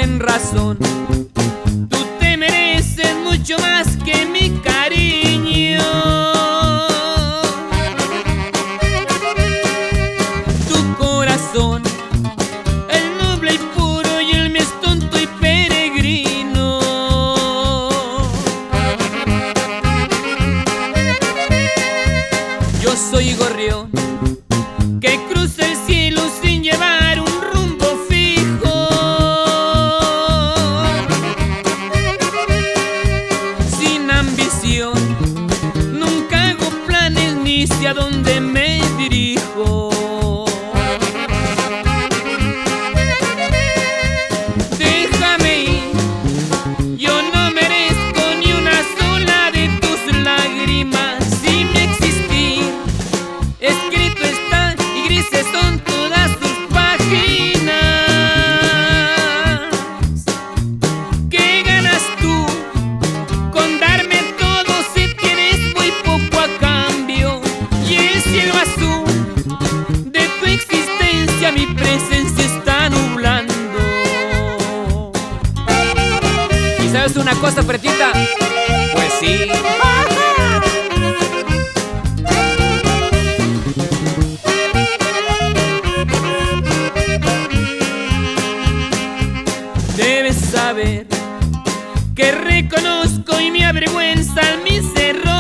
tienen razón. Tú te mereces mucho más que mi cariño. Tu corazón, el noble y puro, y el mío es tonto y peregrino. Yo soy gorrión que cruza el cielo sin llevar un rumbo fijo, sin ambición, nunca hago planes ni sé a dónde me dirijo. Déjame ir, yo no merezco ni una sola de tus lágrimas. Si mi existir escrito está y grises son todas sus páginas. ¿Qué ganas tú con darme todo si tienes muy poco a cambio? Y el cielo azul de tu existencia mi presencia está nublando. ¿Y sabes una cosa, pretita? Pues sí. Debes saber que reconozco y me avergüenzan mis errores.